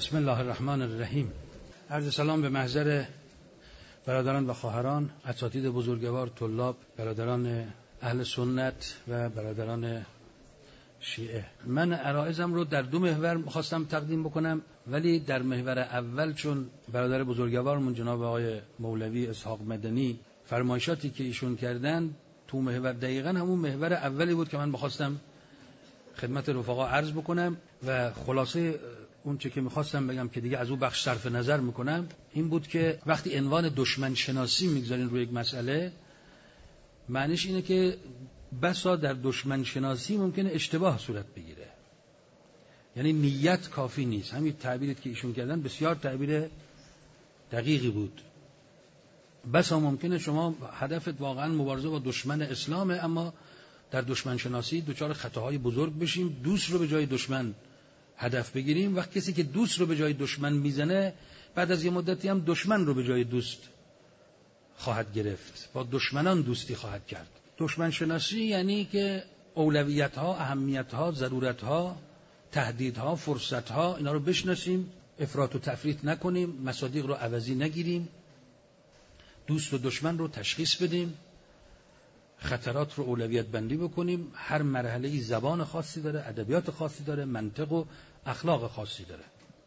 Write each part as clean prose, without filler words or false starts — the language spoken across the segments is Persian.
بسم الله الرحمن الرحیم. عرض سلام به محضر برادران و خواهران، اساتید بزرگوار، طلاب، برادران اهل سنت و برادران شیعه. من عرایضم رو در دو محور می‌خواستم تقدیم بکنم، ولی در محور اول چون برادر بزرگوارمون جناب آقای مولوی اسحاق مدنی فرمایشاتی که ایشون کردن تو محور دقیقاً همون محور اولی بود که من می‌خواستم خدمت رفقا عرض بکنم و خلاصه اون چه که میخواستم بگم که دیگه از اون بخش صرف نظر میکنم این بود که وقتی عنوان دشمن شناسی میگذارین روی یک مسئله، معنیش اینه که بسا در دشمن شناسی ممکنه اشتباه صورت بگیره، یعنی نیت کافی نیست. همین تعبیری که ایشون کردن بسیار تعبیر دقیقی بود. بسا ممکنه شما هدفت واقعا مبارزه با دشمن اسلامه، اما در دشمن شناسی دچار خطاهای بزرگ بشیم، دوست رو به جای دشمن هدف بگیریم. وقت کسی که دوست رو به جای دشمن میزنه، بعد از یه مدتی هم دشمن رو به جای دوست خواهد گرفت، با دشمنان دوستی خواهد کرد. دشمن شناسی یعنی که اولویت ها، اهمیت ها، ضرورت ها، تهدید ها، فرصت ها، اینا رو بشناسیم، افراط و تفریط نکنیم، مصادیق رو عوضی نگیریم، دوست و دشمن رو تشخیص بدیم، خطرات رو اولویت بندی بکنیم. هر مرحله‌ای زبان خاصی داره، ادبیات خاصی داره، منطق و اخلاق خاصی داره.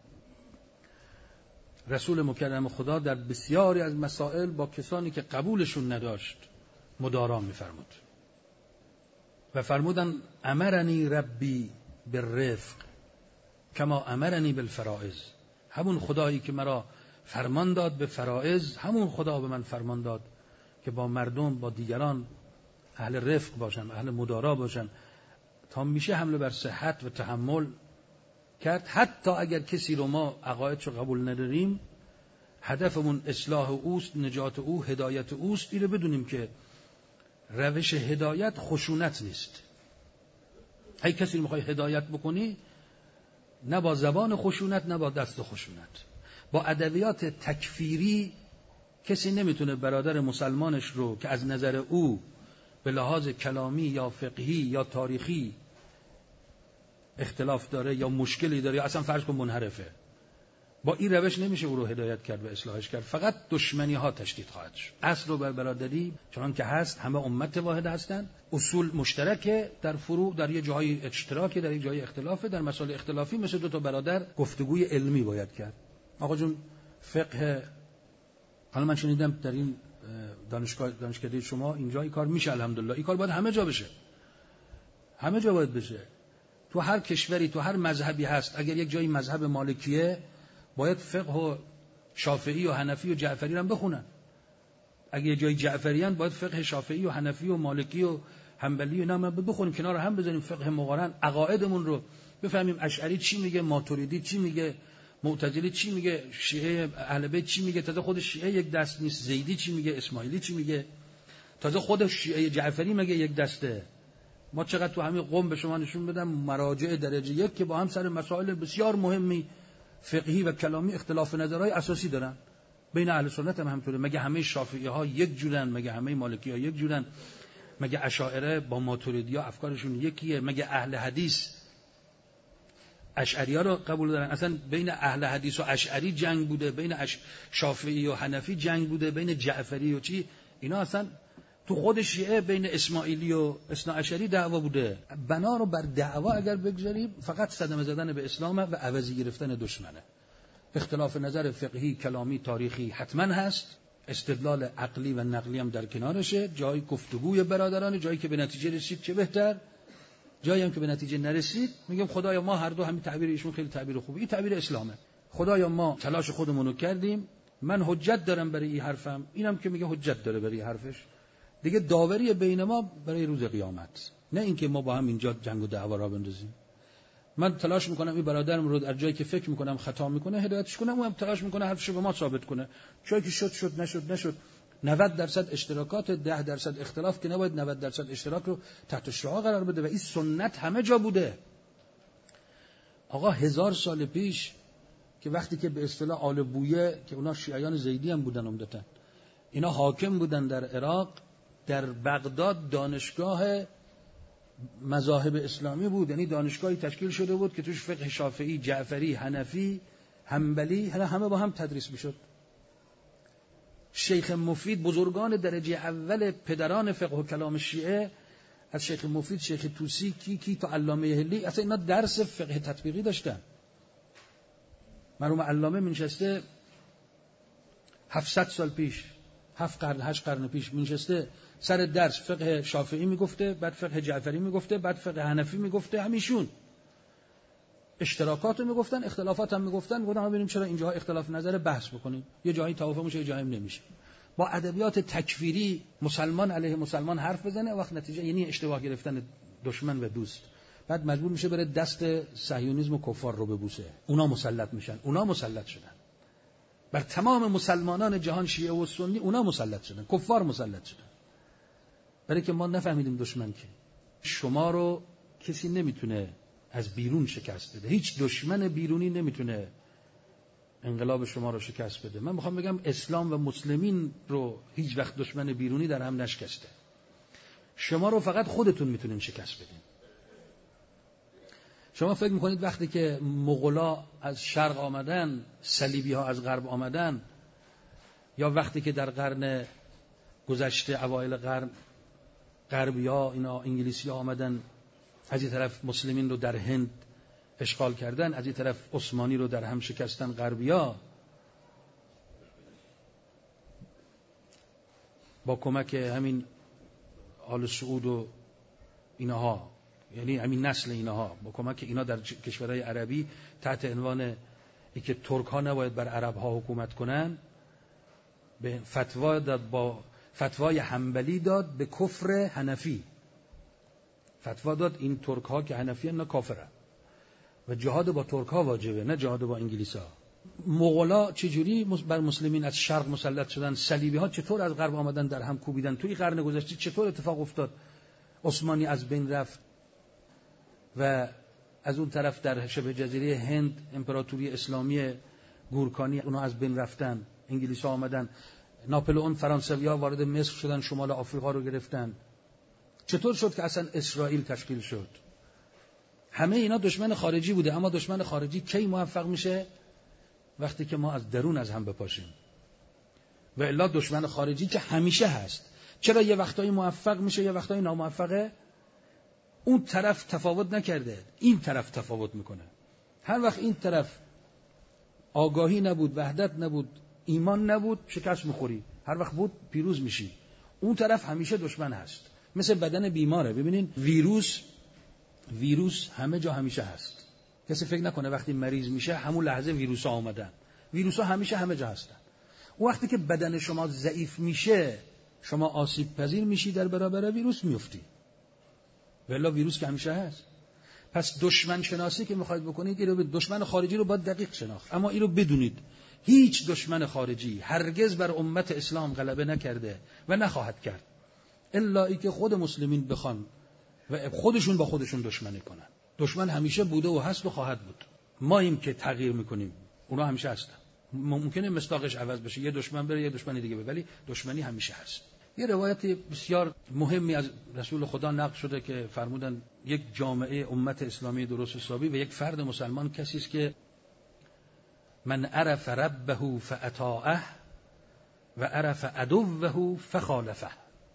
رسول مکرم خدا در بسیاری از مسائل با کسانی که قبولشون نداشت مدارا می‌فرمود و فرمودن امرنی ربی بالرفق کما امرنی بالفرائض. همون خدایی که مرا فرمان داد به فرائض، همون خدا به من فرمان داد که با مردم، با دیگران اهل رفق باشن، اهل مدارا باشن، تا میشه حمله بر صحت و تحمل کرد. حتی اگر کسی رو ما عقایدشو قبول نداریم، هدفمون اصلاح اوست، نجات او، هدایت اوست، اینو بدونیم که روش هدایت خشونت نیست. هی کسی رو میخوای هدایت بکنی، نه با زبان خشونت، نه با دست خشونت. با ادبیات تکفیری کسی نمیتونه برادر مسلمانش رو که از نظر او به لحاظ کلامی یا فقهی یا تاریخی اختلاف داره یا مشکلی داره یا اصلا فرض کن منحرفه، با این روش نمیشه او رو هدایت کرد و اصلاحش کرد. فقط دشمنی ها تشدید خواهد شد. اصل و برادری چنان که هست، همه امت واحد هستند، اصول مشترکه، در فروع در یه جایی اشتراکه، در یه جایی اختلافه. در مسائل اختلافی مثل دو تا برادر گفتگوی علمی باید کرد. آقا جون فقه، حالا من شنیدم در این دانشکده شما اینجا این کار میشه، الحمدلله. این کار باید همه جا بشه، همه جا باید بشه. تو هر کشوری، تو هر مذهبی هست، اگر یک جایی مذهب مالکیه، باید فقه و شافعی و حنفی و جعفری رو هم بخونن. اگر یک جایی جعفریان، باید فقه شافعی و حنفی و مالکی و حنبلی و اینا هم بخونیم، کنار هم بذاریم، فقه مقارن، عقایدمون رو بفهمیم. اشعری چی میگه، ماتوریدی چی میگه، معتزلی چی میگه، شیعه اهل بیت چی میگه، تازه خود شیعه یک دست نیست، زیدی چی میگه، اسماعیلی چی میگه، تازه خود شیعه جعفری میگه یک دسته. ما چقدر تو همین قم به شما نشون بدم مراجع درجه یک که با هم سر مسائل بسیار مهمی فقهی و کلامی اختلاف نظرهای اساسی دارن. بین اهل سنت هم همینطوره. مگه همه شافعی ها یک جورن؟ مگه همه مالکی ها یک جورن؟ مگه اشاعره با ماتوریدی ها افکارشون یکیه؟ مگه اهل حدیث اشعری ها رو قبول دارن؟ اصلا بین اهل حدیث و اشعری جنگ بوده، بین شافعی و حنفی جنگ بوده، بین جعفری و چی، اینا اصلا تو خود شیعه بین اسماعیلی و اثناعشری دعوا بوده. بنا رو بر دعوا اگر بگذاریم، فقط صدمه زدن به اسلام و عوضی گرفتن دشمنه. اختلاف نظر فقهی، کلامی، تاریخی حتما هست، استدلال عقلی و نقلی هم در کنارشه، جایی گفتگوی برادران، جایی که به نتیجه رسید چه بهتر، جایی هم که به نتیجه نرسید میگم خدایا ما هر دو، همین تعبیر ایشون خیلی تعبیر خوبه، این تعبیر اسلامه. خدایا ما تلاش خودمون رو کردیم، من حجت دارم برای این حرفم، اینم که میگه حجت داره برای حرفش، دیگه داوری بین ما برای روز قیامت، نه اینکه ما با هم اینجا جنگ و دعوا را بندازیم. من تلاش میکنم این برادرم رو در جایی که فکر میکنم خطا میکنه هدایتش کنم، اونم تلاش میکنه حرفشو به ما ثابت کنه. جایی که شد نشد 90% اشتراکات، 10% اختلاف که نباید 90% اشتراک رو تحت شعاع قرار بده و این سنت همه جا بوده. آقا 1000 سال پیش که وقتی که به اصطلاح آل بویه که اونا شیعیان زیدی هم بودن عمدتاً، اینا حاکم بودن در عراق، در بغداد دانشگاه مذاهب اسلامی بود، یعنی دانشگاهی تشکیل شده بود که توش فقه شافعی، جعفری، حنفی، حنبلی همه با هم تدریس میشد. شیخ مفید، بزرگان درجه اول پدران فقه و کلام شیعه، از شیخ مفید، شیخ طوسی، کی تا علامه هلی، اصلا اینا درس فقه تطبیقی داشتن. مرحوم علامه منشسته 700 سال پیش، 7 قرن 8 قرن پیش منشسته سر درس فقه شافعی میگفته، بعد فقه جعفری میگفته، بعد فقه حنفی میگفته، همیشون اشتراکات رو میگفتن، اختلافات هم میگفتن. گفتم ببینیم چرا اینجاها اختلاف نظر بحث بکنیم، یه جایی توافق میشه، یه جایی نمیشه. با ادبیات تکفیری مسلمان علیه مسلمان حرف بزنه، وقت نتیجه یعنی اشتباه گرفتن دشمن و دوست. بعد مجبور میشه بره دست صهیونیسم و کفار رو ببوسه. اونا مسلط میشن، اونا مسلط شدن. بر تمام مسلمانان جهان شیعه و سنی اونا مسلط شدن، کفار مسلط شدن. برای که ما نفهمیدیم دشمن که شما رو کسی نمیتونه از بیرون شکست بده. هیچ دشمن بیرونی نمیتونه انقلاب شما رو شکست بده. من میخوام بگم اسلام و مسلمین رو هیچ وقت دشمن بیرونی در هم نشکسته. شما رو فقط خودتون میتونین شکست بدین. شما فکر میکنید وقتی که مغولا از شرق آمدن، صلیبی ها از غرب آمدن، یا وقتی که در قرن گذشته اوایل قرن غربی ها اینا انگلیسی ها آمدن، از این طرف مسلمین رو در هند اشغال کردن، از این طرف عثمانی رو در هم شکستن غربی ها، با کمک همین آل سعود و اینها، یعنی همین نسل اینها، با کمک اینا در کشورهای عربی تحت عنوان اینکه ترک ها نباید بر عرب ها حکومت کنن، به فتوا داد، با فتوای حنبلی داد به کفر حنفی. فتوا داد این ترک ها که حنفی اینا کافرن و جهاد با ترک ها واجبه، نه جهاد با انگلیس ها. مغولا چجوری بر مسلمین از شرق مسلط شدن؟ صلیبی ها چطور از غرب آمدن در هم کوبیدن؟ توی قرن گذشته چطور اتفاق افتاد؟ عثمانی از بین رفت و از اون طرف در شبه جزیره هند امپراتوری اسلامی گورکانی اونا از بین رفتن، انگلیس ها آمدن، ناپلئون، فرانسوی ها وارد مصر شدن، شمال آفریقا رو گرفتن. چطور شد که اصلا اسرائیل تشکیل شد؟ همه اینا دشمن خارجی بوده، اما دشمن خارجی کی موفق میشه؟ وقتی که ما از درون از هم بپاشیم. و الا دشمن خارجی که همیشه هست. چرا یه وقتایی موفق میشه یه وقتایی ناموفقه؟ اون طرف تفاوت نکرده، این طرف تفاوت میکنه. هر وقت این طرف آگاهی نبود، وحدت نبود، ایمان نبود، شکست میخوری. هر وقت بود پیروز میشی. اون طرف همیشه دشمن هست. مثل بدن بیماره. ببینین ویروس همه جا همیشه هست. کسی فکر نکنه وقتی مریض میشه همون لحظه ویروس ها آمدن. ویروس ها همیشه همه جا هستن. اون وقتی که بدن شما ضعیف میشه، شما آسیب پذیر میشی، در برابر ویروس میفتی. ولی ویروس که همیشه هست. پس دشمن شناسی که میخواید بکنید، اینو به دشمن خارجی رو باید دقیق شناخت. اما اینو بدونید هیچ دشمن خارجی هرگز بر امت اسلام غلبه نکرده و نخواهد کرد، الا ای که خود مسلمین بخوان و خودشون با خودشون دشمنی کنن. دشمن همیشه بوده و هست و خواهد بود. ما ایم که تغییر میکنیم، اونا همیشه هستن. ممکنه مصداقش عوض بشه، یه دشمن بره یه دشمن دیگه بره، ولی دشمنی همیشه هست. یه روایت بسیار مهمی از رسول خدا نقل شده که فرمودن یک جامعه امت اسلامی درست حسابی و یک فرد مسلمان کسی است که من عرف ربه فاطاعه و عرف عدوه فخالفه.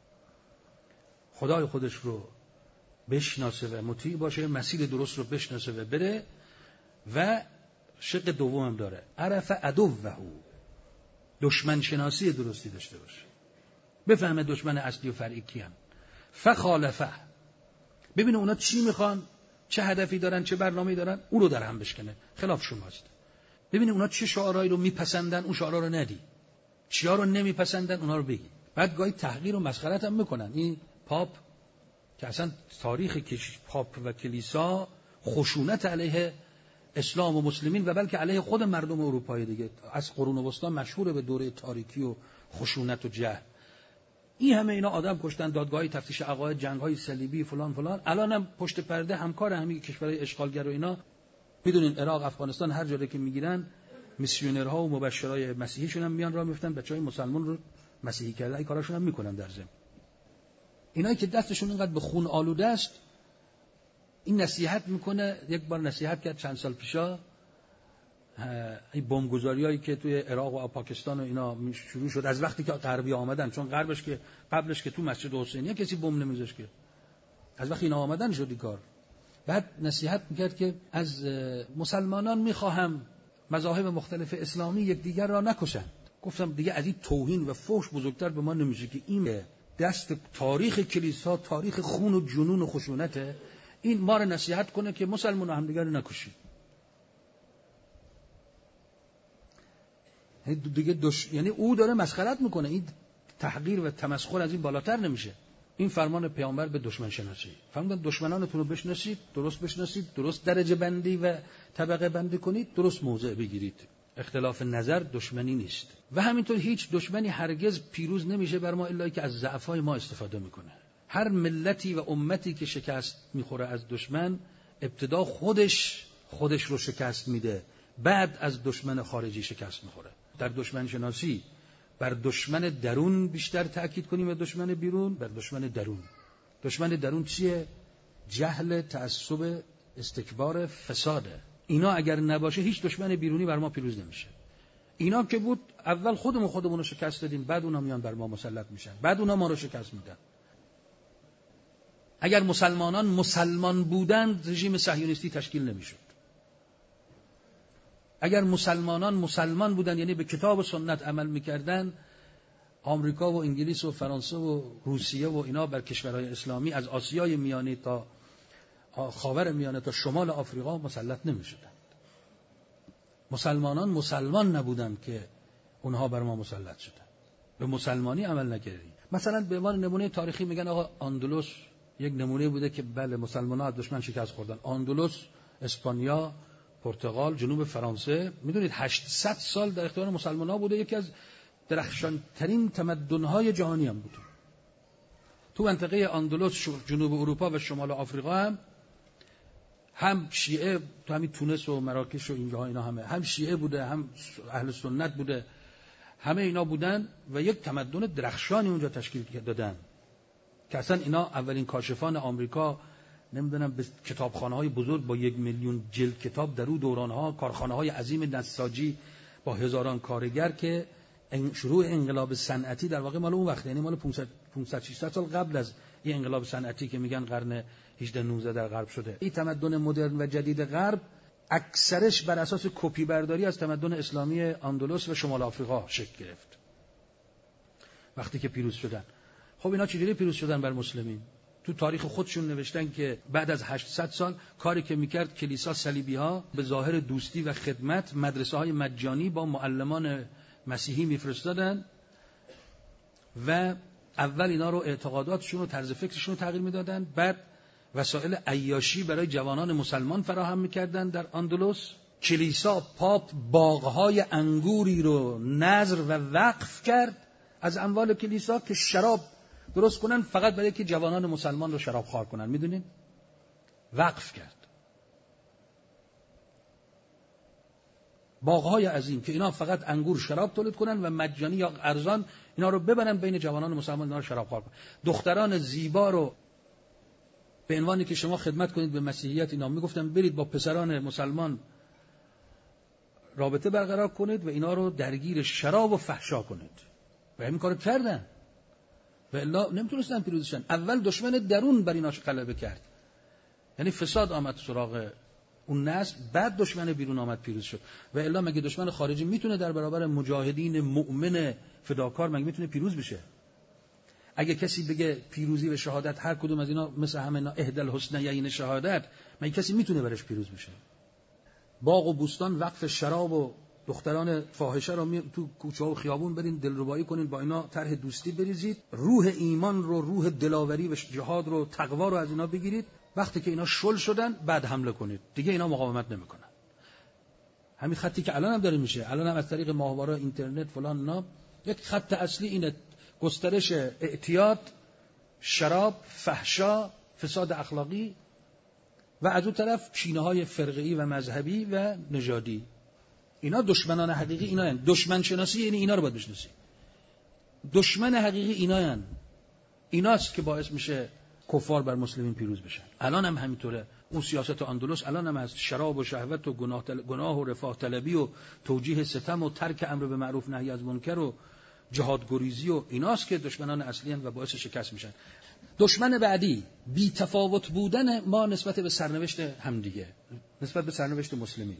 خدای خودش رو بشناسه و مطیع باشه، مسیر درست رو بشناسه و بره، و شق دوم هم داره، عرف عدوه، دشمن شناسی درستی داشته باشه، بفهمه دشمن اصلی و فرعی کیان. فخالفه، ببینه اونا چی میخوان، چه هدفی دارن، چه برنامه‌ای دارن، اون رو در هم بشکنه، خلاف شماست. ببینه اونا چه شعارهایی رو میپسندن، اون شعارها رو ندی، چیا رو نمیپسندن اونا رو بگی. بعد گاهی تحقیر و مسخرت هم میکنن. این پاپ که اصلا تاریخ پاپ و کلیسا خشونت علیه اسلام و مسلمین و بلکه علیه خود مردم اروپایی دیگه، از قرون وسطا مشهور به دوره تاریکی و خشونت و جهل. این همه اینا آدم کشتن، دادگاهی تفتیش عقاید، جنگ‌های صلیبی فلان فلان. الانم پشت پرده همکار همین کشورهای اشغالگر و اینا. میدونین عراق، افغانستان، هر جایی که میگیرن میسیونرها و مبشرای مسیحیشون هم میان راه میفتن، بچهای مسلمان رو مسیحی کردن، این کاراشون هم میکنن در ضمن. اینایی که دستشون اینقدر به خون آلوده است، این نصیحت میکنه. یک بار نصیحت کرد چند سال پیشا، این بمبگذاریایی که توی عراق و پاکستان و اینا شروع شد از وقتی که غربی آمدن، چون غربش که قبلش که تو مسجد حسینیه کسی بمب نمیذاشت که، از وقتی اینا آمدن شد این کار. بعد نصیحت میکرد که از مسلمانان میخواهم مذاهب مختلف اسلامی یکدیگر را نکشند. گفتم دیگه از این توهین و فحش بزرگتر به ما نمیشه که این دست تاریخ کلیسا، تاریخ خون و جنون و خشونته، این ما را نصیحت کنه که مسلمانان همدیگر رو نکشید. دیگه یعنی او داره مسخرت میکنه. این تحقیر و تمسخر از این بالاتر نمیشه. این فرمان پیامبر به دشمن شناسی. فرمودن دشمنانتون رو بشناسید، درست درجه بندی و طبقه بندی کنید، درست موضع بگیرید. اختلاف نظر دشمنی نیست. و همینطور هیچ دشمنی هرگز پیروز نمیشه بر ما الا که از ضعف‌های ما استفاده میکنه. هر ملتی و امتی که شکست میخوره از دشمن، ابتدا خودش رو شکست میده، بعد از دشمن خارجی شکست میخوره. در دشمن شناسی بر دشمن درون بیشتر تأکید کنیم و دشمن بیرون بر دشمن درون. دشمن درون چیه؟ جهل، تعصب، استکبار، فساده. اینا اگر نباشه هیچ دشمن بیرونی بر ما پیروز نمیشه. اینا که بود اول خودمون رو شکست دادیم، بعد اونا میان بر ما مسلط میشن، بعد اونا ما رو شکست میدن. اگر مسلمانان مسلمان بودند رژیم صهیونیستی تشکیل نمیشد. اگر مسلمانان مسلمان بودند، یعنی به کتاب و سنت عمل میکردن، آمریکا و انگلیس و فرانسه و روسیه و اینا بر کشورهای اسلامی از آسیای میانه تا خاور میانه تا شمال آفریقا مسلط نمیشدند. مسلمانان مسلمان نبودند که اونها بر ما مسلط شدند. به مسلمانی عمل نکردیم. مثلا به عنوان نمونه تاریخی میگن آقا اندلس یک نمونه بوده که بله مسلمان‌ها از دشمن شکست خوردن. اندلس، اسپانیا، پرتغال، جنوب فرانسه، میدونید 800 سال در اختیار مسلمان‌ها بوده. یکی از درخشانترین تمدن‌های جهانی هم بوده. تو منطقه اندلس، جنوب اروپا و شمال آفریقا هم شیعه، تو همین تونس و مراکش و اینجاها اینا هم شیعه بوده، هم اهل سنت بوده، همه اینا بودن و یک تمدن درخشانی اونجا تشکیل دادن که اصلا اینا اولین کاشفان آمریکا، نمیدونم به کتابخانه‌های بزرگ با 1 میلیون جلد کتاب در اون دوران‌ها، کارخانه‌های عظیم نساجی با هزاران کارگر که شروع انقلاب صنعتی در واقع مال اون وقت، یعنی مال 500-600 سال قبل از این انقلاب صنعتی که میگن قرن 18-19 در غرب شده. این تمدن مدرن و جدید غرب اکثرش بر اساس کپی برداری از تمدن اسلامی اندلس و شمال آفریقا شکل گرفت وقتی که پیروز شدن. خب اینا چجوری پیروز شدن بر مسلمین؟ تو تاریخ خودشون نوشتن که بعد از 800 سال کاری که میکرد کلیسا صلیبی‌ها به ظاهر دوستی و خدمت مدرسه‌های مجانی با معلمان مسیحی میفرستادن و اول اینا رو اعتقاداتشون و طرز فکرشون رو تغییر میدادن، بعد وسایل عیاشی برای جوانان مسلمان فراهم میکردن. در اندلس کلیسا پاپ باغ‌های انگوری رو نذر و وقف کرد از اموال کلیسا که شراب درست کنن فقط برای که جوانان مسلمان رو شراب خوار کنن. میدونین؟ وقف کرد. باغ‌های عظیم که اینا فقط انگور شراب تولید کنن و مجانی یا ارزان اینا رو ببرن بین جوانان مسلمان، اینا رو شراب خوار کنن. دختران زیبا رو به عنوانی که شما خدمت کنید به مسیحیت، اینا میگفتن برید با پسران مسلمان رابطه برقرار کنید و اینا رو درگیر شراب و فحشا کنید. و همین کارو کردن. و الا نمیتونستن پیروزشن. اول دشمن درون بر اینا غلبه کرد. یعنی فساد آمد سراغ اون نسل، بعد دشمن بیرون آمد پیروز شد. و الا مگه دشمن خارجی میتونه در برابر مجاهدین مؤمن فداکار مگه میتونه پیروز بشه؟ اگه کسی بگه پیروزی و شهادت هر کدوم از اینا مثل همه اینا اهدل حسنیین شهادت، مگه کسی میتونه برش پیروز بشه؟ باغ و بوستان وقف شراب و دختران فاحشه رو تو کوچه و خیابون برین دلربایی کنین، با اینا طرح دوستی بریزید، روح ایمان رو، روح دلاوری و جهاد رو، تقوا رو از اینا بگیرید. وقتی که اینا شل شدن بعد حمله کنید. دیگه اینا مقاومت نمیکنن. همین خطی که الان هم داره میشه، الان هم از طریق ماهواره اینترنت فلان اینا، یک خط اصلی اینه: گسترش اعتیاد، شراب، فحشا، فساد اخلاقی و از اون طرف کینه‌های فرقه‌ای و مذهبی و نژادی. اینا دشمنان حقیقی اینا هستند. دشمن شناسی یعنی اینا رو باید بشناسی. دشمن حقیقی اینا هستند. ایناست که باعث میشه کفار بر مسلمین پیروز بشن. الان هم همینطوره. اون سیاست اندلس الان هم هست. شراب و شهوت و گناه و رفاه طلبی و توجیه ستم و ترک امر به معروف نهی از منکر و جهاد گریزی و ایناست که دشمنان اصلی هستند و باعث شکست میشن. دشمن بعدی بی تفاوت بودن ما نسبت به سرنوشت همدیگه، نسبت به سرنوشت مسلمین.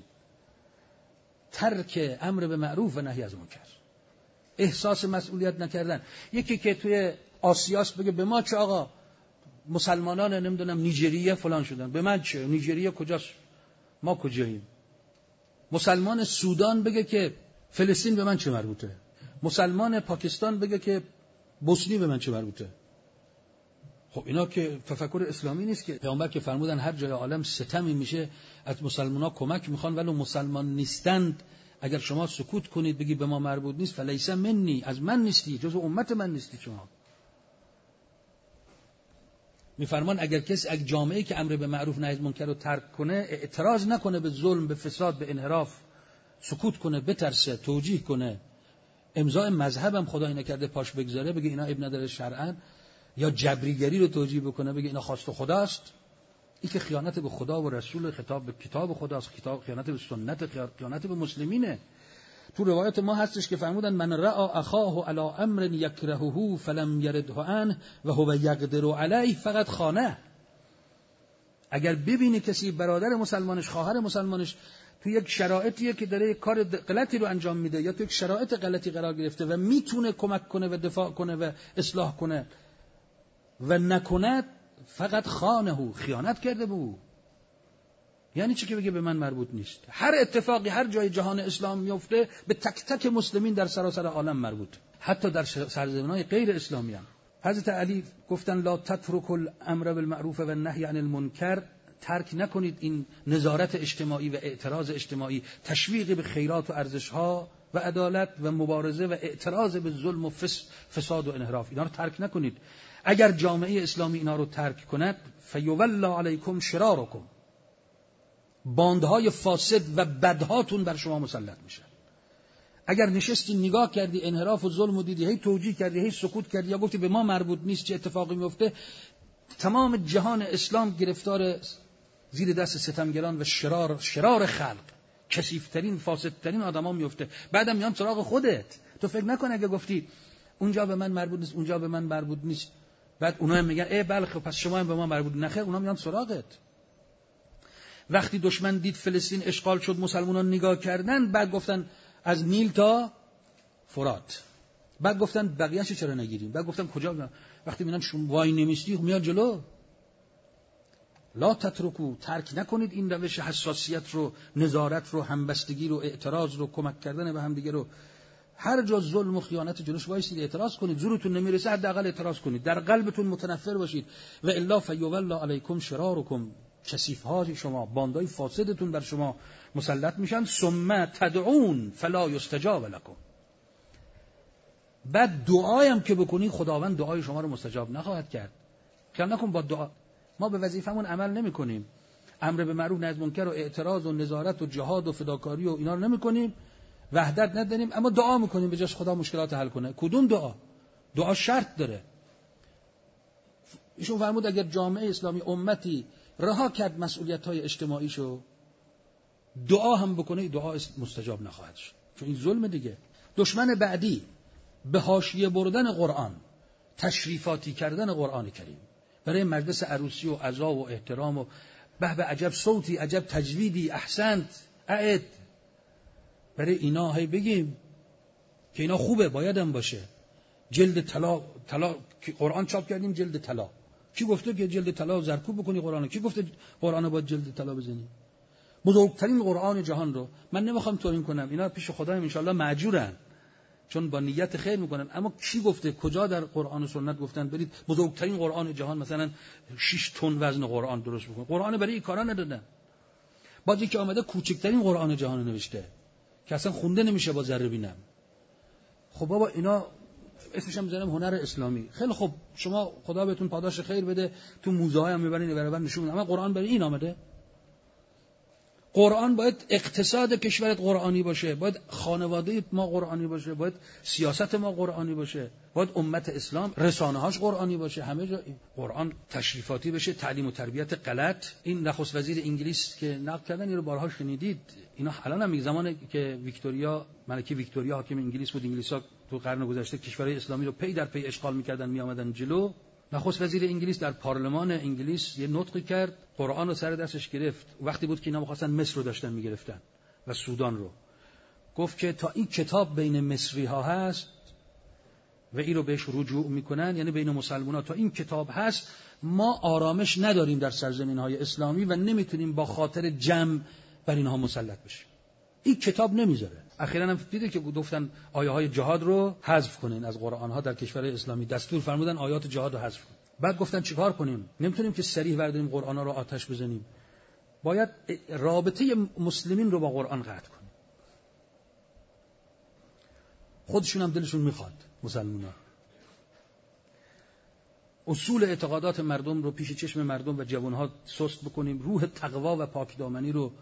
ترک امر به معروف و نهی از منکر، احساس مسئولیت نکردن. یکی که توی آسیاس بگه به ما چه آقا، مسلمانان نمیدونم نیجریه فلان شدن، به من چه، نیجریه کجاست، ما کجاییم. مسلمان سودان بگه که فلسطین به من چه مربوطه، مسلمان پاکستان بگه که بوسنی به من چه مربوطه. خب اینا که تفکر اسلامی نیست که. پیامبر که فرمودن هر جای عالم ستمی میشه از مسلمان‌ها کمک میخوان ولو مسلمان نیستند، اگر شما سکوت کنید بگی به ما مربوط نیست، فلیس منی، از من نیستی، جزو امت من نیستی شما. میفرمان اگر کسی از جامعه‌ای که امر به معروف نهی از منکر رو ترک کنه، اعتراض نکنه به ظلم، به فساد، به انحراف، سکوت کنه، بترسه، توجیه کنه، امضاء مذهبم خدای نکرده پاش بگذاره بگه اینا ابن نداره شرعاً، یا جبریگری رو توجیه بکنه بگه اینا خواست خداست، این که خیانت به خدا و رسول، خطاب به کتاب خداست، خیانت به سنت، خیانت به مسلمینه. تو روایت ما هستش که فرمودن من رأى اخاه علی امر یکرهه فلم یرده عنه و هو یقدر علیه فقط خانه. اگر ببینی کسی برادر مسلمانش، خواهر مسلمانش تو یک شرایطیه که داره یک کار غلطی رو انجام میده یا تو یک شرایط غلطی قرار گرفته و میتونه کمک کنه و دفاع کنه و اصلاح کنه و نکند، فقط خانه، خیانت کرده به او. یعنی چی که بگه به من مربوط نیست؟ هر اتفاقی هر جای جهان اسلام میفته به تک تک مسلمین در سراسر عالم مربوط، حتی در سرزمین‌های غیر اسلامی هم. حضرت علی گفتن لا تترک الامر بالمعروف و النهی عن المنکر، ترک نکنید این نظارت اجتماعی و اعتراض اجتماعی، تشویق به خیرات و ارزش‌ها و عدالت و مبارزه و اعتراض به ظلم و فساد و انحراف، اینا رو ترک نکنید. اگر جامعه اسلامی اینا رو ترک کند، فیولی علیکم شرارکم، باندهای فاسد و بدهاتون بر شما مسلط میشه. اگر نشستی نگاه کردی انحراف و ظلم و دیدی، هی توجیه کردی، هی سکوت کردی یا گفتی به ما مربوط نیست، چه اتفاقی میفته؟ تمام جهان اسلام گرفتار زیر دست ستمگران و شرار خلق، کثیف‌ترین فاسدترین آدما میفته. بعدم میان سراغ خودت. تو فکر نکن اگه گفتی اونجا به من مربوط نیست، اونجا به من مربوط نیست، بعد اونها هم میگن ای بله خب پس شما هم به ما مربوط نخیر، اونها میان سراغت. وقتی دشمن دید فلسطین اشغال شد، مسلمانان نگاه کردن، بعد گفتن از نیل تا فرات، بعد گفتن بقیه‌اش چرا نگیریم، بعد گفتن کجا بریم. وقتی میگن شما وای نمیستی میاد جلو. لا تترکو، ترک نکنید این روش حساسیت رو، نظارت رو، همبستگی رو، اعتراض رو، کمک کردن به هم دیگه رو. هر جا ظلم و خیانت جلوش وایسید اعتراض کنید، زورتون نمیرسه حداقل اعتراض کنید، در قلبتون متنفر باشید. و الا فیولی علیکم شرارکم، کثیف‌های شما، باندای فاسدتون بر شما مسلط میشن. ثم تدعون فلا یستجاب لكم، بعد دعایم که بکنی خداوند دعای شما رو مستجاب نخواهد کرد. خیال نکن با دعا ما به وظیفمون عمل نمی‌کنیم، امر به معروف نهی از منکر و اعتراض و نظارت و جهاد و فداکاری و اینا رو نمی‌کنیم، وحدت نداریم، اما دعا می‌کنیم به جاش خدا مشکلات حل کنه. کدوم دعا؟ دعا شرط داره. ایشون فرمود اگر جامعه اسلامی امتی رها کرد مسئولیت‌های اجتماعیشو، دعا هم بکنه دعا مستجاب نخواهد شد، چون این ظلم دیگه. دشمن بعدی به حاشیه بردن قرآن، تشریفاتی کردن قرآن کریم برای مجلس عروسی و عزا و احترام و به به عجب صوتی، عجب تجویدی، احسنت، اعد. برای اینا هی بگیم که اینا خوبه، باید هم باشه. جلد طلا که قرآن چاپ کردیم جلد طلا، کی گفته که جلد طلا زرکوب بکنی قرآن؟ کی گفته قرآن باید جلد طلا بزنی؟ بزرگترین قرآن جهان رو من نمیخوام توهین کنم، اینا پیش خدایم ان شاءالله مأجورن چون با نیت خیر میکنن، اما کی گفته، کجا در قرآن و سنت گفتن برید بزرگترین قرآن جهان مثلا 6 تن وزن قرآن درست بکنید؟ قرآن برای این کارا ندادن. بعضی که آمده کوچکترین قرآن جهان نوشته که اصلا خونده نمیشه با ذره بینم. خب بابا اینا اسمش هم میذارم هنر اسلامی. خیلی خب شما خدا بهتون پاداش خیر بده، تو موزه های هم میبرین برابر نشون، اما قرآن برای این آمده. قرآن باید اقتصاد کشورت قرآنی باشه، باید خانواده ما قرآنی باشه، باید سیاست ما قرآنی باشه، باید امت اسلام رسانه‌هاش قرآنی باشه، همه جا قرآن تشریفاتی بشه. تعلیم و تربیت غلط، این نخست وزیر انگلیس که نقد کردن اینو بارها شنیدید، اینا الان هم زمانی که ویکتوریا، ملکه ویکتوریا حاکم انگلیس بود، انگلیس‌ها تو قرن گذشته کشورهای اسلامی رو پی در پی اشغال می‌کردن، می‌آمدن جلو. نخست وزیر انگلیس در پارلمان انگلیس یه نطقی کرد، قرآن رو سر دستش گرفت. وقتی بود که اینا می‌خواستن مصر رو داشتن می‌گرفتن و سودان رو، گفت که تا این کتاب بین مصری‌ها هست و این رو بهش رجوع می‌کنن، یعنی بین مسلمان‌ها تا این کتاب هست، ما آرامش نداریم در سرزمین‌های اسلامی و نمی‌تونیم با خاطر جمع بر اینها مسلط بشیم. این کتاب نمیذاره. اخیراً هم دیده که گفتن آیه‌های جهاد رو حذف کنین از قرآن‌ها در کشورهای اسلامی، دستور فرمودن آیات جهاد رو حذف کنین. بعد گفتن چیکار کنیم؟ نمیتونیم که صریح برداریم قرآن‌ها رو آتش بزنیم. باید رابطه مسلمین رو با قرآن قطع کنیم. خودشون هم دلشون میخواد مسلمان‌ها اصول اعتقادات مردم رو پیش چشم مردم و جوان‌ها سست بکنیم، روح تقوا و پاکدامنی رو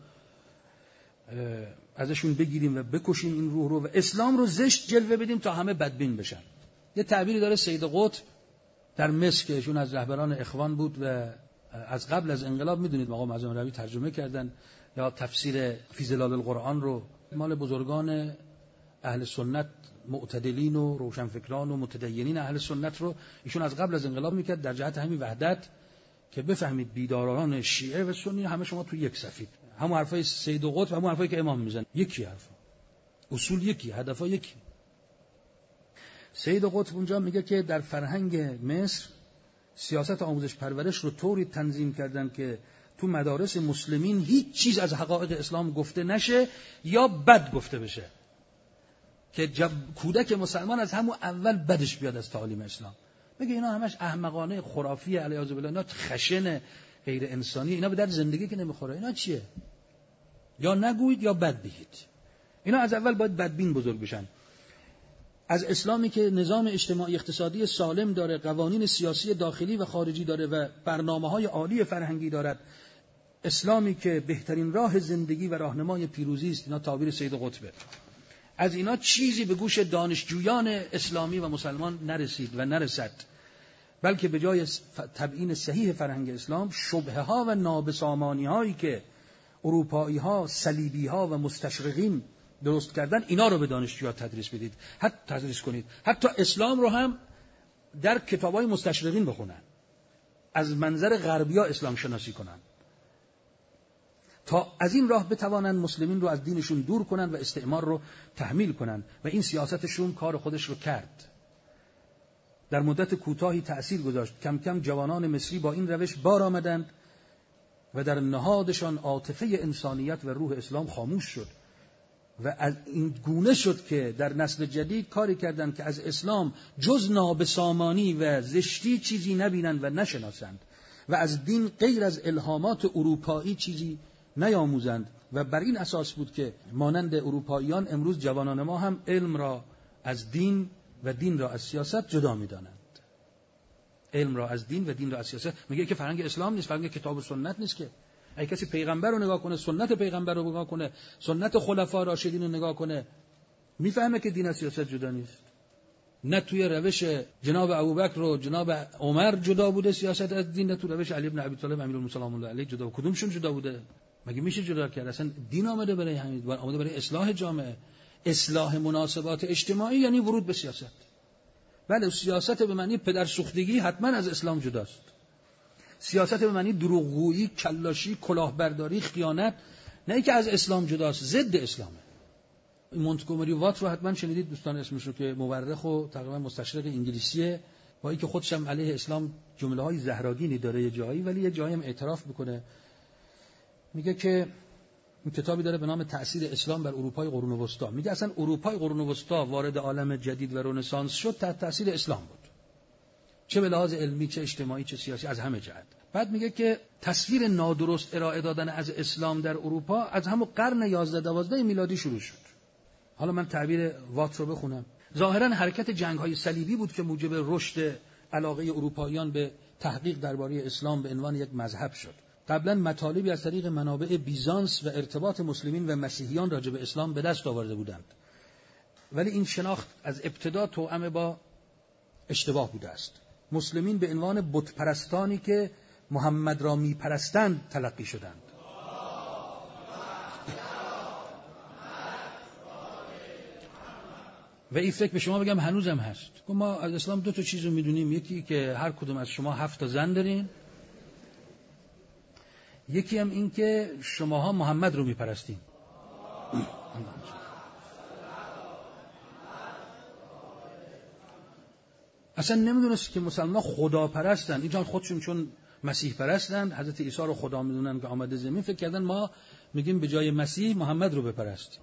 ازشون بگیریم و بکشیم این روح رو، و اسلام رو زشت جلوه بدیم تا همه بدبین بشن. یه تعبیری داره سید قطب در مصر که ایشون از رهبران اخوان بود و از قبل از انقلاب، میدونید آقا معظم روی ترجمه کردن، یا تفسیر فی ظلال القرآن رو مال بزرگان اهل سنت، معتدلین و روشنفکران و متدینین اهل سنت رو ایشون از قبل از انقلاب میکرد در جهت همین وحدت که بفهمید بیداران شیعه و سنی همه شما تو یک صفید، همون حرفای سید قطب، همون حرفایی که امام میزنه، یکی حرفا، اصول یکی، هدفا یکی. سید قطب اونجا میگه که در فرهنگ مصر سیاست آموزش پرورش رو طوری تنظیم کردن که تو مدارس مسلمین هیچ چیز از حقایق اسلام گفته نشه یا بد گفته بشه، که کودک مسلمان از همون اول بدش بیاد از تعالیم اسلام، میگه اینا همش احمقانه، خرافی، علیاذ بالله، اینا خشن، غیر انسانی، اینا به در زندگی که نمیخوره. اینا چیه؟ یا نگوید یا بد بگید. اینا از اول باید بدبین بزرگ بشن. از اسلامی که نظام اجتماعی اقتصادی سالم داره، قوانین سیاسی داخلی و خارجی داره و برنامه‌های عالی فرهنگی دارد، اسلامی که بهترین راه زندگی و راهنمای پیروزی است، اینا تعبیر سید قطبه. از اینا چیزی به گوش دانشجویان اسلامی و مسلمان نرسید و نرسد، بلکه به جای تبیین صحیح فرهنگ اسلام، شبهه ها و نابسامانی هایی که اروپایی ها، صلیبی ها و مستشرقین درست کردن، اینا رو به دانشجویان تدریس بدید، حتی تدریس کنید، حتی اسلام رو هم در کتابای مستشرقین بخونن، از منظر غربیا اسلام شناسی کنن، تا از این راه بتوانند مسلمین رو از دینشون دور کنن و استعمار رو تحمیل کنن. و این سیاستشون کار خودش رو کرد، در مدت کوتاهی تأثیر گذاشت. کم کم جوانان مصری با این روش بار آمدند و در نهادشان عاطفه انسانیت و روح اسلام خاموش شد و از این گونه شد که در نسل جدید کاری کردند که از اسلام جز نابسامانی و زشتی چیزی نبینند و نشناسند و از دین غیر از الهامات اروپایی چیزی نیاموزند. و بر این اساس بود که مانند اروپاییان امروز جوانان ما هم علم را از دین و دین را از سیاست جدا می‌دانند. علم را از دین و دین را از سیاست. میگه که فرهنگ اسلام نیست، فرهنگ کتاب و سنت نیست. که اگه کسی پیغمبر رو نگاه کنه، سنت پیغمبر رو نگاه کنه، سنت خلفای راشدین رو نگاه کنه، میفهمه که دین از سیاست جدا نیست. نه توی روش جناب ابوبکر و جناب عمر جدا بوده سیاست از دین، نه توی روش علی بن ابی طالب امیرالمومنین علیه جدا. کدومشون جدا بوده؟ مگه میشه جدا کرد؟ اصلا دین آمده برای همین، آمده برای اصلاح جامعه، اصلاح مناسبات اجتماعی، یعنی ورود به سیاست. بله، سیاست به معنی پدرسوختگی حتما از اسلام جداست. سیاست به معنی دروغگویی، کلاشی، کلاهبرداری، خیانت، نه اینکه از اسلام جداست، ضد اسلامه. مونتگومری وات رو حتما شنیدید دوستان، اسمش رو، که مورخ و تقریبا مستشرق انگلیسیه، با اینکه خودش هم علیه اسلام جمله‌های زهراگینی داره یه جایی، ولی یه جایی هم اعتراف میکنه. میگه که این کتابی داره به نام تأثیر اسلام بر اروپای قرون وسطا. میگه اصلا اروپای قرون وسطا وارد عالم جدید و رنسانس شد تحت تأثیر اسلام بود، چه به لحاظ علمی، چه اجتماعی، چه سیاسی، از همه جهت. بعد میگه که تصویر نادرست ارائه دادن از اسلام در اروپا از همون قرن 11-12 میلادی شروع شد. حالا من تعبیر وات رو بخونم. ظاهرا حرکت جنگ‌های صلیبی بود که موجب رشد علاقه اروپاییان به تحقیق درباره اسلام به عنوان یک مذهب شد. قبلا مطالبی از طریق منابع بیزانس و ارتباط مسلمین و مسیحیان راجع به اسلام به دست آورده بودند، ولی این شناخت از ابتدا توأم با اشتباه بوده است. مسلمین به عنوان بت پرستانی که محمد را میپرستند تلقی شدند. و این فکر به شما بگم هنوزم هست. ما از اسلام 2 چیز رو میدونیم، یکی که هر کدوم از شما 7 زن دارین، یکی هم این که شماها محمد رو میپرستین. اصلا نمیدونست که مسلمان خدا پرستن، اینجا خودشون چون مسیح پرستن، حضرت عیسی رو خدا میدونن که آمده زمین، فکر کردن ما میگیم به جای مسیح محمد رو بپرستیم.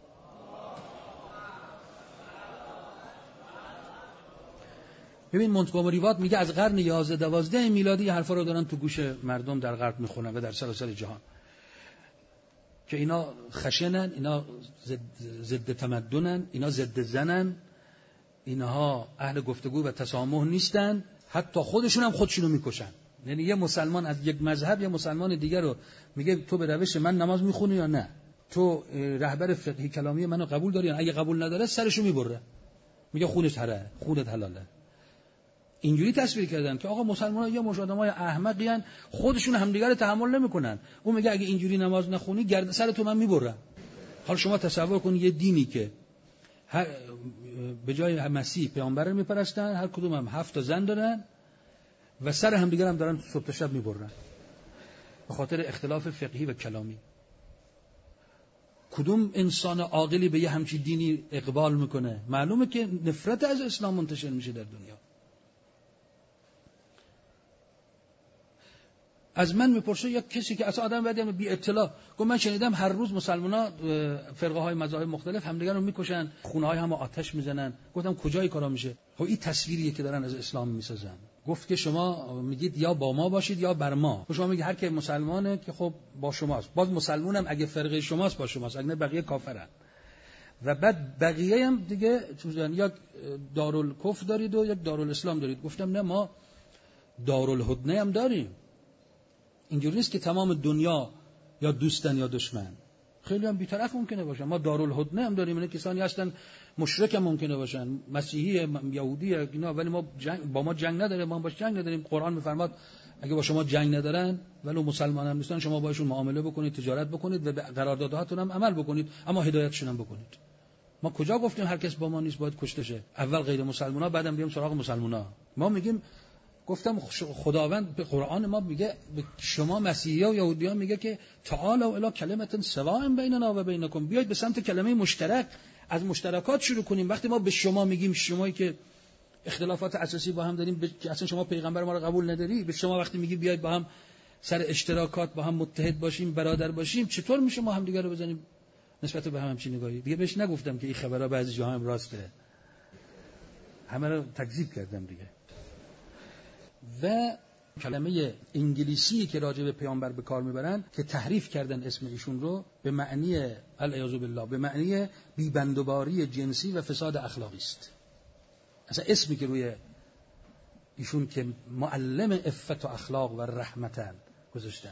ببین مونتگومری وات میگه از قرن 11-12 میلادی حرفا رو دارن تو گوش مردم در غرب میخونن و در سراسر جهان که اینا خشنن، اینا ضد تمدنن، اینا ضد زنن، اینها اهل گفتگو و تسامح نیستن، حتی خودشون هم خودشونو میکشن. یعنی یه مسلمان از یک مذهب یه مسلمان دیگر رو میگه تو به روش من نماز میخونی یا نه، تو رهبر فقهی کلامی منو قبول داری یا نه؟ اگه قبول نداره سرشو میبره، میگه خونت حلاله. اینجوری تصویر کردن که آقا مسلمان‌ها یا مش آدمای احمقی ان، خودشون همدیگه رو تحمل نمیکنن. اون میگه اگه اینجوری نماز نخونی گرد سر تو من میبرم. حالا شما تصور کن یه دینی که به جای مسیح پیامبر رو میپرستن، هر کدوم هم 7 زن دارن و سر همدیگه هم دارن صبح تا شب میبرن به خاطر اختلاف فقهی و کلامی. کدوم انسان عاقلی به یه همچین دینی اقبال میکنه؟ معلومه که نفرت از اسلام منتشر میشه در دنیا. از من میپرسه یک کسی که اصلا آدم بدیم بی اطلاع، گفت من شنیدم هر روز مسلمان‌ها فرقه های مذاهب مختلف همدیگر رو میکشن، خونه های هم آتش میزنن. گفتم کجای کارا میشه؟ خب این تصویریه که دارن از اسلام میسازن. گفت که شما میگید یا با ما باشید یا بر ما. شما میگید هر کی مسلمانه که خب با شماست، باز مسلمانم اگه فرقه شماست با شماست، اگه نه بقیه کافرن. و بعد بقیه هم دیگه یک دارالکفر دارید و یک دارالاسلام دارید. گفتم نه، ما دارالهدنه هم داریم. اینجوری نیست که تمام دنیا یا دوستن یا دشمن، خیلی هم بی‌طرف ممکنه باشن. ما دارالهدنه هم داریم، اینا کسانی هستن مشرک هم ممکنه باشن، مسیحی، یهودی اینا، ولی ما با ما جنگ نداره، ما باش جنگ نداریم. قرآن میفرماد اگه با شما جنگ ندارن ولی مسلمان هم نیستن، شما باشون معامله بکنید، تجارت بکنید و به قراردادهاتون هم عمل بکنید، اما هدایتشون هم بکنید. ما کجا گفتیم هر کس با ما نیست باید کشته شه؟ اول غیر مسلمانا، بعدم بیام سراغ مسلمانا. ما میگیم، گفتم خداوند به قرآن ما میگه به شما مسیحی‌ها و یهودیان میگه که تعالوا الی کلمة سواء بیننا و بینکم، بیاید به سمت کلمه مشترک، از مشترکات شروع کنیم. وقتی ما به شما میگیم، شمایی که اختلافات اساسی با هم داریم، که اصلا شما پیغمبر ما رو قبول نداری، به شما وقتی میگی بیاید با هم سر اشتراکات با هم متحد باشیم، برادر باشیم، چطور میشه ما هم دیگه رو بزنیم نسبت به هم همچین نگاهی؟ دیگه بهش نگفتم که این خبرها بعضی جاها هم راسته، همه رو تکذیب کردم دیگه. و کلمه انگلیسی که راجع به پیامبر به کار میبرن که تحریف کردن اسم ایشون رو به معنی العیاذ بالله، به معنی بیبندوباری جنسی و فساد اخلاقی است. اصلا اسمی که روی ایشون که معلم عفت و اخلاق و رحمتن گذاشتن.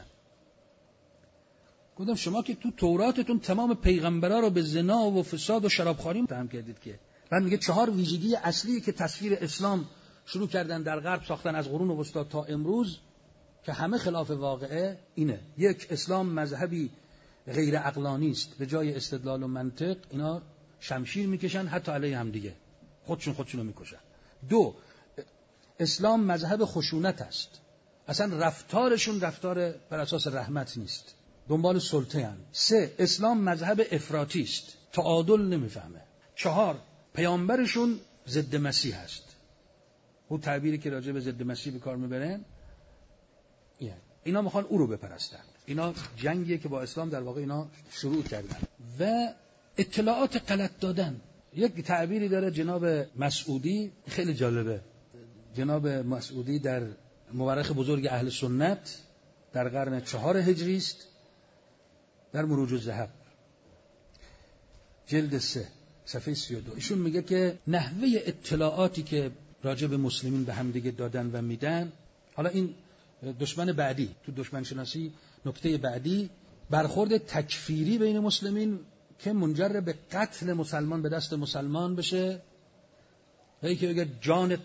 گفتم شما که تو توراتتون تمام پیغمبرا رو به زنا و فساد و شرابخواری متهم کردید، که بعد میگه 4 ویژگی اصلی که تصویر اسلام شروع کردن در غرب ساختن از قرون وسطا تا امروز که همه خلاف واقعه اینه: 1، اسلام مذهبی غیر عقلانی است، به جای استدلال و منطق اینا شمشیر میکشن حتی علیه هم دیگه، خودشونو میکشن. 2، اسلام مذهب خشونت است، اصلا رفتارشون رفتار بر اساس رحمت نیست، دنبال سلطه هن. 3، اسلام مذهب افراطی است، تعادل نمیفهمه. 4، پیامبرشون ضد مسیح است. اون تعبیری که راجع به ضد مسیح به کار میبرن، اینا میخوان او رو بپرستن. اینا جنگیه که با اسلام در واقع اینا شروع کردن و اطلاعات غلط دادن. یک تعبیری داره جناب مسعودی خیلی جالبه. جناب مسعودی در مورخ بزرگ اهل سنت در قرن 4 هجری است، در مروج الذهب جلد 3 صفحه 32 ایشون میگه که نحوه اطلاعاتی که راجع به مسلمین به هم دیگه دادن و میدن، حالا این دشمن بعدی تو دشمن شناسی نکته بعدی، برخورد تکفیری بین مسلمین که منجر به قتل مسلمان به دست مسلمان بشه. هی که بگه جانت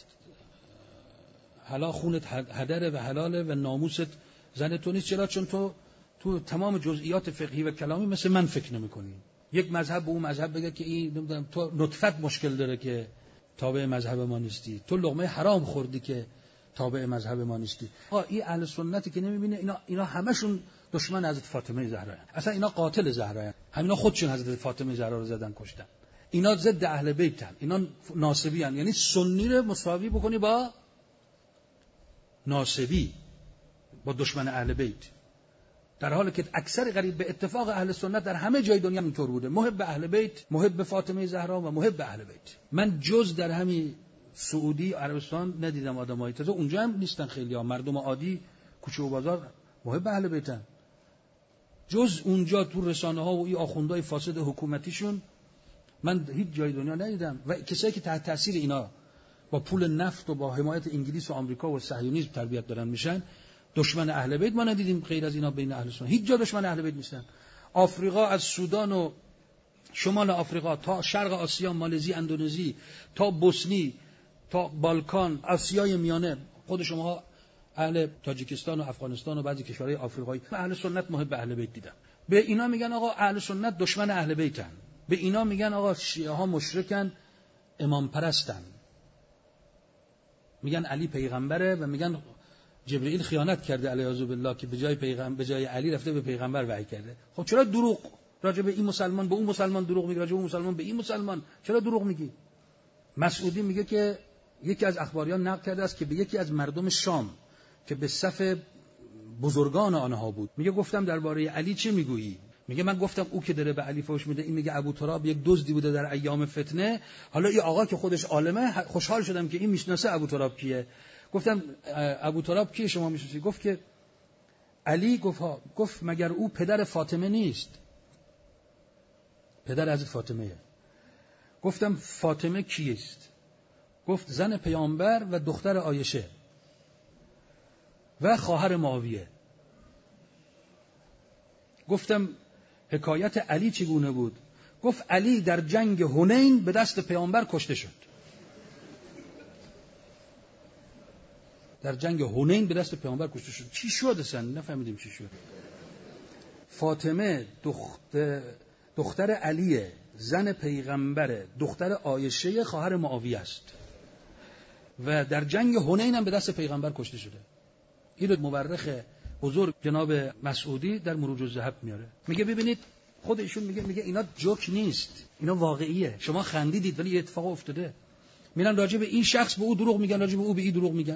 حلال، خونت هدره و حلاله و ناموست زن تو نیست. چرا؟ چون تو تمام جزئیات فقهی و کلامی مثل من فکر نمی‌کنی. یک مذهب به اون مذهب بگه که این نمیدونم تو نطفت مشکل داره که تابع مذهب ما نیستی، تو لقمه حرام خوردی که تابع مذهب ما نیستی. این اهل سنتی که نمی‌بینه اینا همشون دشمن حضرت فاطمه زهرا هستند. اصلا اینا قاتل زهرا هستند. همینا خودشون حضرت فاطمه زهرا رو زدن کشتن. اینا ضد اهل بیتن، اینا ناصبی هستند. یعنی سنی رو مساوی بکنی با ناصبی، با دشمن اهل بیت، در حالی که اکثر قریب به اتفاق اهل سنت در همه جای دنیا اینطور بوده. محب اهل بیت، محب فاطمه زهرا و محب اهل بیت. من جز در همین سعودی عربستان ندیدم آدمایی تازه اونجا هم نیستن خیلی ها، مردم عادی کوچه و بازار محب اهل بیتن. جز اونجا تو رسانه ها و این آخوندهای فاسد حکومتیشون من هیچ جای دنیا ندیدم. و کسایی که تحت تاثیر اینا با پول نفت و با حمایت انگلیس و آمریکا و صهیونیسم تربیت دارن میشن، دشمن اهل بیت ما ندیدیم غیر از اینا بین اهل سنت. هیچ جا دشمن اهل بیت نیستن. آفریقا، از سودان و شمال آفریقا تا شرق آسیا، مالزی، اندونزی، تا بوسنی، تا بالکان، آسیای میانه، خود شما اهل تاجیکستان و افغانستان و بعضی کشورهای آفریقایی اهل سنت محب اهل بیت دیدن. به اینا میگن آقا اهل سنت دشمن اهل بیتن. به اینا میگن آقا شیعه ها مشرکن، امام پرستن. میگن علی پیغمبره و میگن جبرئیل خیانت کرده علیه بالله که به جای علی رفته به پیغمبر وحی کرده. خب چرا دروغ راجع به این مسلمان به اون مسلمان دروغ میگی، راجع به اون مسلمان به این مسلمان چرا دروغ میگی؟ مسعودی میگه که یکی از اخباریان نقل کرده است که به یکی از مردم شام که به صف بزرگان آنها بود میگه گفتم درباره علی چه میگویی؟ میگه من گفتم او که داره به علی فحش میده، این میگه ابو تراب یک دزدی بوده در ایام فتنه. حالا این آقا که خودش عالمه خوشحال شدم که این میشناسه ابو تراب کیه. گفتم ابو تراب کیه شما میشناسی؟ گفت که علی. گفت مگر او پدر فاطمه نیست؟ پدر حضرت فاطمه. گفتم فاطمه کیست؟ گفت زن پیامبر و دختر عایشه و خواهر معاویه. گفتم حکایت علی چگونه بود؟ گفت علی در جنگ حنین به دست پیامبر کشته شد. در جنگ حنین به دست پیامبر کشته شد. چی شد اصلا؟ نفهمیدیم چی شد. فاطمه دختر علیه، زن پیغمبره، دختر عایشه خواهر معاویه است و در جنگ حنین هم به دست پیغمبر کشته شده. اینو مورخ بزرگ جناب مسعودی در مروج الذهب میاره. میگه ببینید خود ایشون میگه اینا جوک نیست، اینا واقعیه. شما خندیدید ولی اتفاق افتاده. میرن راجع به این شخص به او دروغ میگن، راجع به او به این دروغ میگن.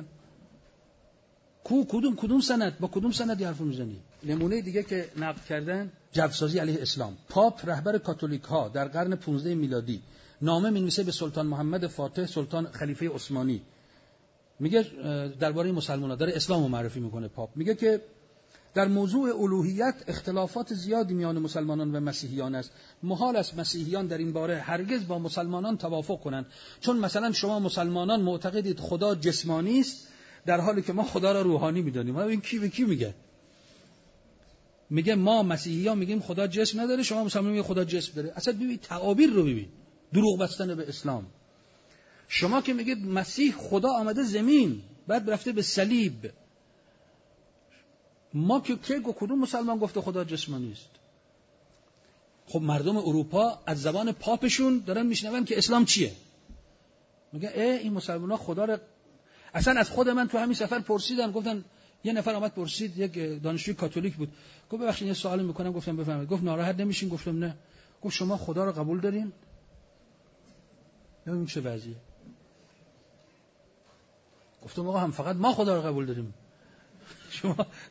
کدوم سند؟ با کدوم سندی حرف میزنی؟ نمونه دیگه که نقل کردن جوسازی علیه اسلام. پاپ رهبر کاتولیک ها در قرن 15 میلادی نامه می‌نویسه به سلطان محمد فاتح، سلطان خلیفه عثمانی. میگه درباره مسلمان‌ها داره اسلامو معرفی میکنه. پاپ میگه که در موضوع الوهیت اختلافات زیادی میان مسلمانان و مسیحیان است. محال است مسیحیان در این باره هرگز با مسلمانان توافق کنند، چون مثلا شما مسلمانان معتقدید خدا جسمانی است در حالی که ما خدا را روحانی میدانیم. حالا این کی به کی میگه؟ میگه ما مسیحیان میگیم خدا جسم نداره، شما مسلمانان میگید خدا جسم داره. اصلا ببین تعابیر رو ببین، دروغ بستن به اسلام. شما که میگید مسیح خدا آمده زمین بعد رفته به صلیب، ما که کدوم مسلمان گفته خدا جسمانی است؟ خب مردم اروپا از زبان پاپشون دارن میشنون که اسلام چیه. میگه این مسلمان‌ها خدا را اصلا از خود من تو همین سفر پرسیدن. گفتن یه نفر آمد پرسید، یک دانشجوی کاتولیک بود، گفت ببخشید یه سوالی میکنم. گفتم بفرمایید. گفت ناراحت نمیشین؟ گفتم نه. گفت شما خدا را قبول دارین؟ این چه وضعیه؟ گفتم آقا هم فقط ما خدا را قبول داریم. شما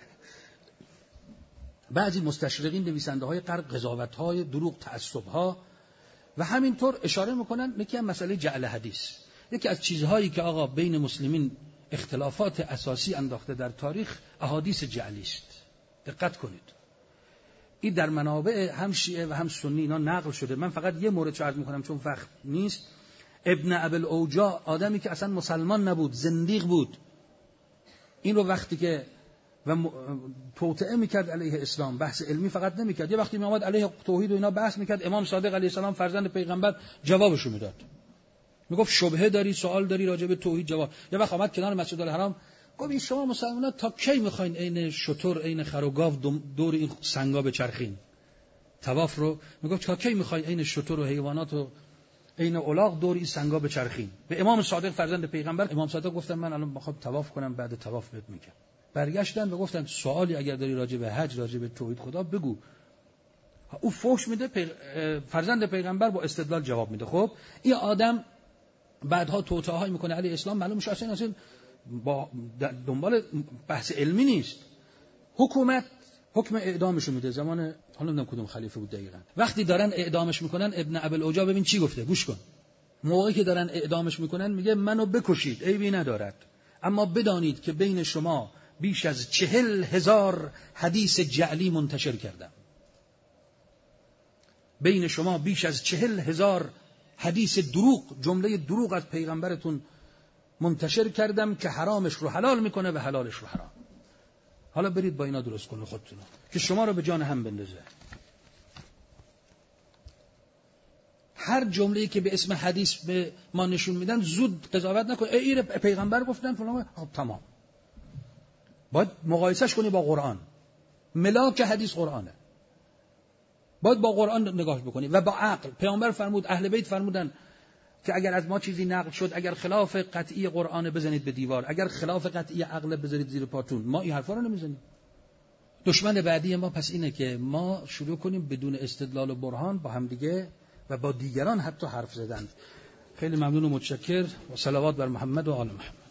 بعضی مستشرقین نویسنده‌های غرب قضاوت‌های دروغ، تعصب‌ها و همینطور اشاره میکنن یکی از مسئله جعل حدیث. یکی از چیزهایی که آقا بین مسلمین اختلافات اساسی انداخته در تاریخ احادیث جعلی است. دقت کنید. این در منابع هم شیعه و هم سنی اینا نقل شده. من فقط یه مورد عرض میکنم چون وقت نیست. ابن ابی الاوجاع، آدمی که اصلا مسلمان نبود، زندیق بود، این رو وقتی که و توطئه میکرد علیه اسلام، بحث علمی فقط نمیکرد. یه وقتی میامد علیه توحید و اینا بحث میکرد، امام صادق علیه السلام فرزند پیغمبر جوابشو میداد. میگفت شبهه داری، سوال داری راجع به توحید جواب. یه وقت اومد کنار مسجد الحرام گفت این شما مسلمان‌ها تا کی میخواین عین شتر عین خر و گاو دور این سنگا بچرخین؟ طواف رو میگفت تا کی میخواین عین شتر و حیوانات و عین الاغ دور این سنگا بچرخین؟ به امام صادق فرزند پیغمبر امام صادق گفتن من الان میخوام طواف کنم، بعد طواف بهت میگم. برگشتن و گفتن سوالی اگر داری راجع به حج، راجع به توحید خدا بگو. او فحش میده، فرزند پیغمبر با استدلال جواب میده. خب این آدم بعدها توطئه‌ای میکنه علی اسلام، معلوم میشه اصلا با دنبال بحث علمی نیست. حکومت حکم اعدامشو میده زمان، حالا نمیدونم کدوم خلیفه بود دقیقاً. وقتی دارن اعدامش میکنن ابن ابی العجا ببین چی گفته، گوش کن. موقعی که دارن اعدامش میکنن میگه منو بکشید عیبی ندارد، اما بدانید که بین شما بیش از 40,000 حدیث جعلی منتشر کردم. بین شما بیش از 40,000 حدیث دروغ، جمله دروغ از پیغمبرتون منتشر کردم که حرامش رو حلال میکنه و حلالش رو حرام. حالا برید با اینا درست کنه خودتون که شما رو به جان هم بندازه. هر جمله‌ای که به اسم حدیث به ما نشون میدن زود قضاوت نکن. این پیغمبر گفتن فلان، خب تمام. باید مقایسهش کنی با قرآن. ملاک حدیث قرآنه. باید با قرآن نگاه بکنی و با عقل. پیامبر فرمود، اهل بیت فرمودن که اگر از ما چیزی نقل شد، اگر خلاف قطعی قرآن بزنید به دیوار، اگر خلاف قطعی عقل بذارید زیر پاتون. ما این حرفا رو نمیزنیم. دشمن بعدی ما پس اینه که ما شروع کنیم بدون استدلال و برهان با هم دیگه و با دیگران حتی حرف زدن. خیلی ممنون و متشکر و صلوات بر محمد و آل محمد.